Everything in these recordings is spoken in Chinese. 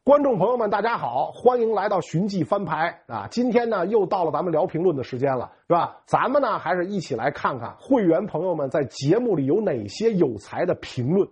观众朋友们，大家好，欢迎来到寻迹翻牌啊！今天呢，又到了咱们聊评论的时间了，是吧？咱们呢，还是一起来看看会员朋友们在节目里有哪些有才的评论。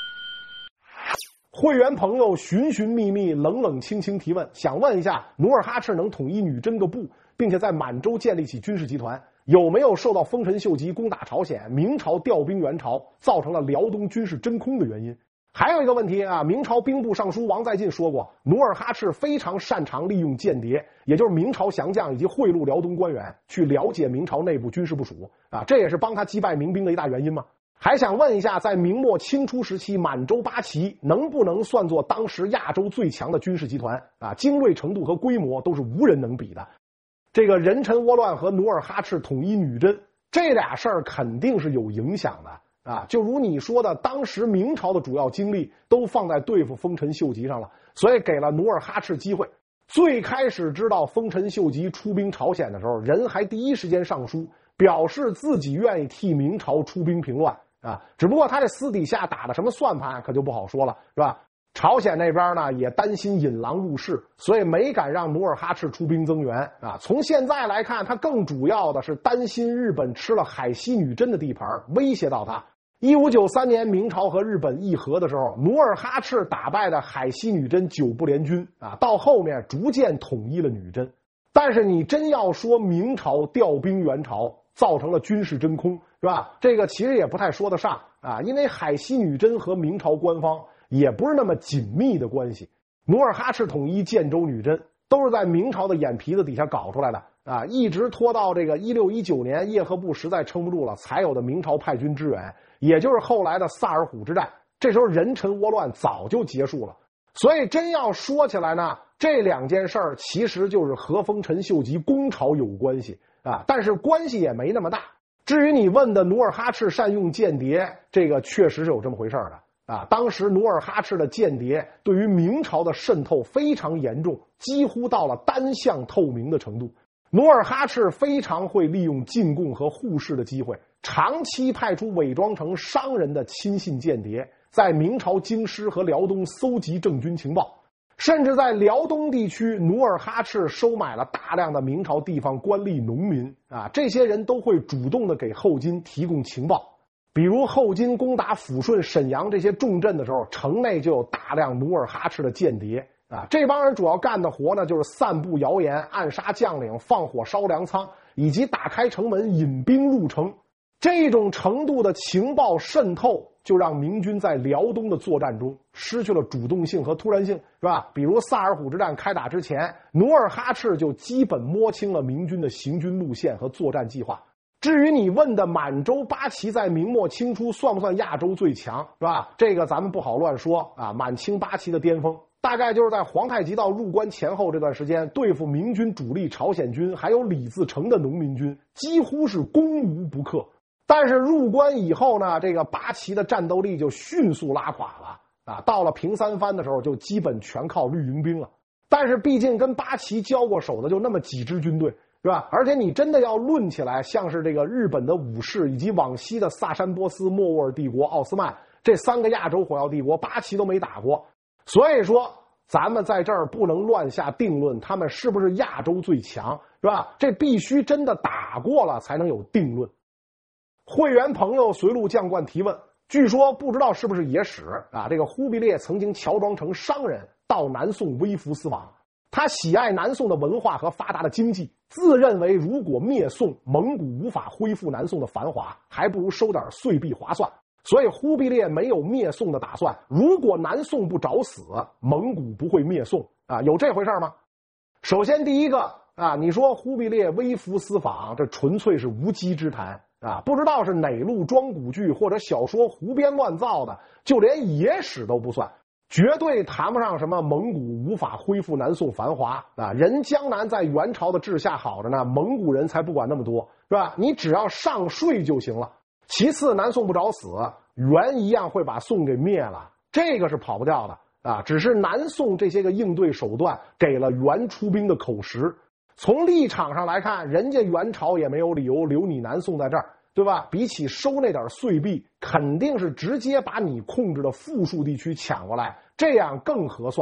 会员朋友寻寻觅觅、冷冷清清提问，想问一下，努尔哈赤能统一女真个部，并且在满洲建立起军事集团，有没有受到丰臣秀吉攻打朝鲜、明朝调兵援朝，造成了辽东军事真空的原因？还有一个问题啊，明朝兵部尚书王在晋说过，努尔哈赤非常擅长利用间谍，也就是明朝降将以及贿赂辽东官员，去了解明朝内部军事部署啊，这也是帮他击败民兵的一大原因吗？还想问一下，在明末清初时期，满洲八旗能不能算作当时亚洲最强的军事集团啊？精锐程度和规模都是无人能比的。这个人臣倭乱和努尔哈赤统一女真，这俩事儿肯定是有影响的。啊，就如你说的，当时明朝的主要精力都放在对付丰臣秀吉上了，所以给了努尔哈赤机会。最开始知道丰臣秀吉出兵朝鲜的时候，人还第一时间上书，表示自己愿意替明朝出兵平乱啊。只不过他这私底下打的什么算盘，可就不好说了，是吧？朝鲜那边呢也担心引狼入室，所以没敢让努尔哈赤出兵增援啊。从现在来看，他更主要的是担心日本吃了海西女真的地盘，威胁到他。1593年明朝和日本议和的时候，努尔哈赤打败的海西女真9部联军啊，到后面逐渐统一了女真。但是你真要说明朝调兵援朝造成了军事真空，是吧？这个其实也不太说得上啊，因为海西女真和明朝官方也不是那么紧密的关系。努尔哈赤统一建州女真都是在明朝的眼皮子底下搞出来的啊，一直拖到这个1619年叶赫部实在撑不住了，才有的明朝派军支援，也就是后来的萨尔浒之战。这时候人臣倭乱早就结束了，所以真要说起来呢，这两件事儿其实就是和丰臣秀吉攻朝有关系啊，但是关系也没那么大。至于你问的努尔哈赤善用间谍，这个确实是有这么回事的啊。当时努尔哈赤的间谍对于明朝的渗透非常严重，几乎到了单向透明的程度。努尔哈赤非常会利用进贡和互市的机会，长期派出伪装成商人的亲信间谍，在明朝京师和辽东搜集政军情报，甚至在辽东地区，努尔哈赤收买了大量的明朝地方官吏、农民啊，这些人都会主动的给后金提供情报。比如后金攻打抚顺、沈阳这些重镇的时候，城内就有大量努尔哈赤的间谍啊，这帮人主要干的活呢，就是散布谣言、暗杀将领、放火烧粮仓，以及打开城门引兵入城。这种程度的情报渗透，就让明军在辽东的作战中失去了主动性和突然性，是吧？比如萨尔浒之战开打之前，努尔哈赤就基本摸清了明军的行军路线和作战计划。至于你问的满洲八旗在明末清初算不算亚洲最强，是吧？这个咱们不好乱说啊。满清八旗的巅峰大概就是在皇太极道入关前后这段时间，对付明军主力朝鲜军还有李自成的农民军，几乎是攻无不克。但是入关以后呢，这个八旗的战斗力就迅速拉垮了啊！到了平三藩的时候，就基本全靠绿营兵了。但是毕竟跟八旗交过手的就那么几支军队，是吧？而且你真的要论起来，像是这个日本的武士以及往西的萨珊波斯、莫卧儿帝国、奥斯曼这三个亚洲火药帝国，八旗都没打过。所以说咱们在这儿不能乱下定论，他们是不是亚洲最强，是吧？这必须真的打过了才能有定论。会员朋友随路将官提问，据说不知道是不是野史啊，这个忽必烈曾经乔装成商人到南宋微服私访，他喜爱南宋的文化和发达的经济，自认为如果灭宋，蒙古无法恢复南宋的繁华，还不如收点岁币划算。所以忽必烈没有灭宋的打算，如果南宋不找死，蒙古不会灭宋啊，有这回事吗？首先第一个啊，你说忽必烈微服私访，这纯粹是无稽之谈啊！不知道是哪路装古剧或者小说胡编乱造的，就连野史都不算，绝对谈不上什么蒙古无法恢复南宋繁华啊！人江南在元朝的治下好着呢，蒙古人才不管那么多，是吧？你只要上税就行了。其次，南宋不找死，元一样会把宋给灭了，这个是跑不掉的啊！只是南宋这些个应对手段给了元出兵的口实。从立场上来看，人家元朝也没有理由留你南宋在这儿，对吧？比起收那点岁币，肯定是直接把你控制的富庶地区抢过来，这样更合算。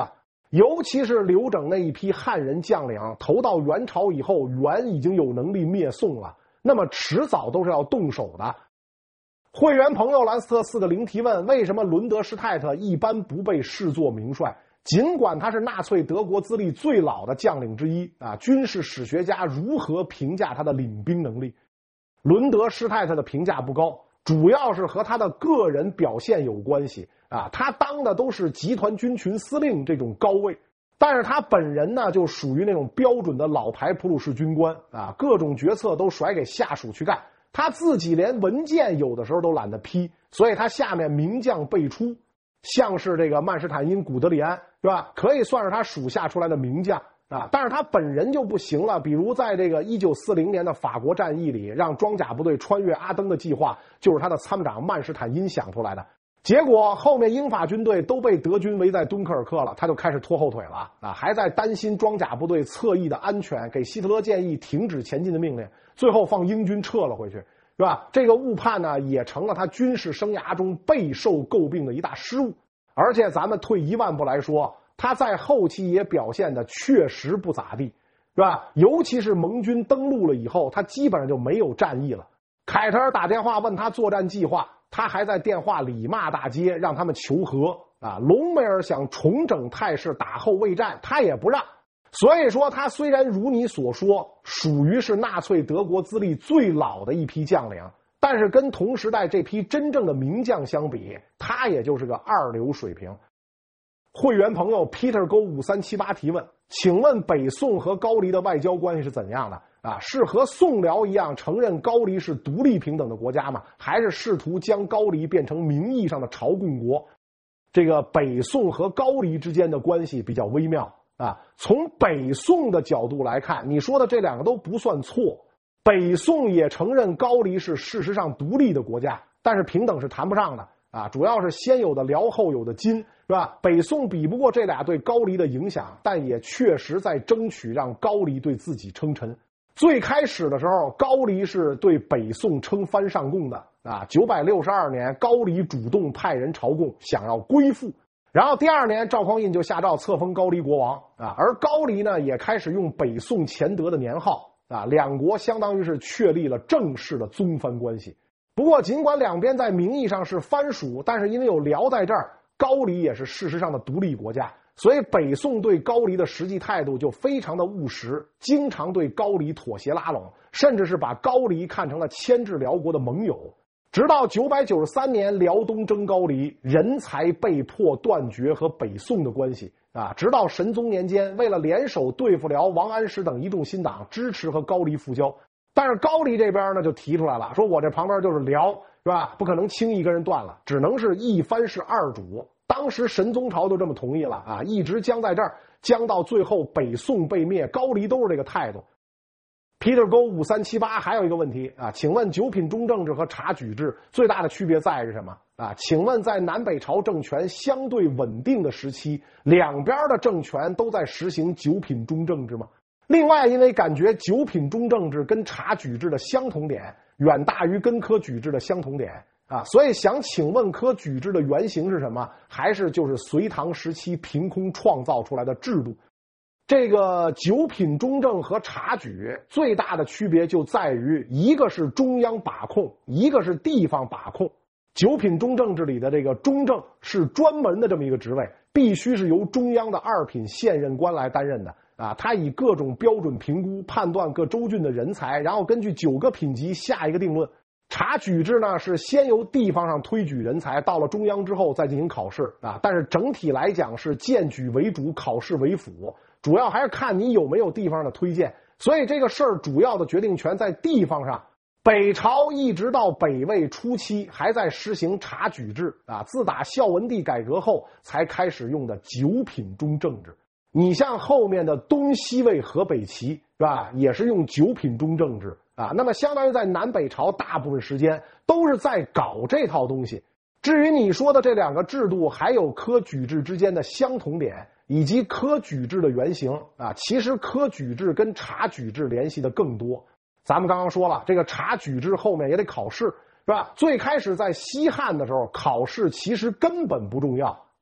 尤其是刘整那一批汉人将领，投到元朝以后，元已经有能力灭宋了，那么迟早都是要动手的。会员朋友兰斯特4个0提问：为什么伦德施泰特一般不被视作名帅？尽管他是纳粹德国资历最老的将领之一啊，军事史学家如何评价他的领兵能力？伦德施泰特的评价不高，主要是和他的个人表现有关系啊。他当的都是集团军群司令这种高位，但是他本人呢就属于那种标准的老牌普鲁士军官啊，各种决策都甩给下属去干，他自己连文件有的时候都懒得批，所以他下面名将辈出，像是这个曼施坦因、古德里安，是吧？可以算是他属下出来的名将啊。但是他本人就不行了，比如在这个1940年的法国战役里，让装甲部队穿越阿登的计划，就是他的参谋长曼施坦因想出来的。结果后面英法军队都被德军围在敦刻尔克了，他就开始拖后腿了啊，还在担心装甲部队侧翼的安全，给希特勒建议停止前进的命令，最后放英军撤了回去，是吧？这个误判呢，也成了他军事生涯中备受诟病的一大失误。而且咱们退1万步来说，他在后期也表现的确实不咋地，是吧？尤其是盟军登陆了以后，他基本上就没有战役了。凯特尔打电话问他作战计划，他还在电话里骂大街，让他们求和啊。隆美尔想重整态势，打后卫战，他也不让。所以说，他虽然如你所说，属于是纳粹德国资历最老的一批将领，但是跟同时代这批真正的名将相比，他也就是个2流水平。会员朋友 Peter Go 5378提问：请问北宋和高丽的外交关系是怎样的啊？是和宋辽一样承认高丽是独立平等的国家吗？还是试图将高丽变成名义上的朝贡国？这个北宋和高丽之间的关系比较微妙啊。从北宋的角度来看，你说的这两个都不算错。北宋也承认高丽是事实上独立的国家，但是平等是谈不上的啊，主要是先有的辽后有的金，是吧？北宋比不过这俩对高丽的影响，但也确实在争取让高丽对自己称臣。最开始的时候，高丽是对北宋称藩上贡的啊。962年，高丽主动派人朝贡，想要归附。然后第2年，赵匡胤就下诏册封高丽国王啊，而高丽呢也开始用北宋乾德的年号啊，两国相当于是确立了正式的宗藩关系。不过，尽管两边在名义上是藩属，但是因为有辽在这儿，高丽也是事实上的独立国家，所以北宋对高丽的实际态度就非常的务实，经常对高丽妥协拉拢，甚至是把高丽看成了牵制辽国的盟友。直到993年，辽东征高丽，人才被迫断绝和北宋的关系啊。直到神宗年间，为了联手对付辽，王安石等一众新党支持和高丽复交。但是高丽这边呢就提出来了，说我这旁边就是辽，是吧？不可能轻易跟人断了，只能是一藩是2主。当时神宗朝就这么同意了啊，一直僵在这儿，僵到最后北宋被灭，高丽都是这个态度。Peter Go 5378还有一个问题啊，请问九品中正制和察举制最大的区别在于什么啊？请问在南北朝政权相对稳定的时期，两边的政权都在实行九品中正制吗？另外，因为感觉九品中正制跟察举制的相同点远大于跟科举制的相同点啊，所以想请问科举制的原型是什么？还是就是隋唐时期凭空创造出来的制度？这个九品中正和察举最大的区别就在于，一个是中央把控，一个是地方把控。九品中正制里的这个中正是专门的这么一个职位，必须是由中央的2品现任官来担任的啊。他以各种标准评估判断各州郡的人才，然后根据9个品级下一个定论。察举制呢是先由地方上推举人才，到了中央之后再进行考试啊。但是整体来讲是荐举为主，考试为辅，主要还是看你有没有地方的推荐。所以这个事儿主要的决定权在地方上。北朝一直到北魏初期还在实行察举制啊，自打孝文帝改革后才开始用的九品中正制。你像后面的东西魏和北齐是吧，也是用九品中正制啊。那么相当于在南北朝大部分时间都是在搞这套东西。至于你说的这两个制度还有科举制之间的相同点以及科举制的原型啊，其实科举制跟察举制联系的更多。咱们刚刚说了，这个察举制后面也得考试，是吧？最开始在西汉的时候，考试其实根本不重要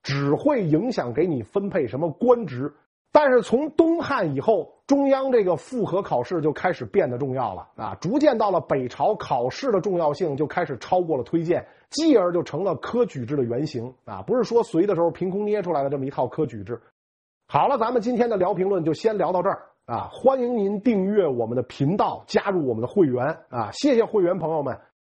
只会影响给你分配什么官职。但是从东汉以后，中央这个复合考试就开始变得重要了啊！逐渐到了北朝，考试的重要性就开始超过了推荐，继而就成了科举制的原型啊！不是说隋的时候凭空捏出来的这么一套科举制。好了，咱们今天的聊评论就先聊到这儿啊！欢迎您订阅我们的频道，加入我们的会员啊！谢谢会员朋友们，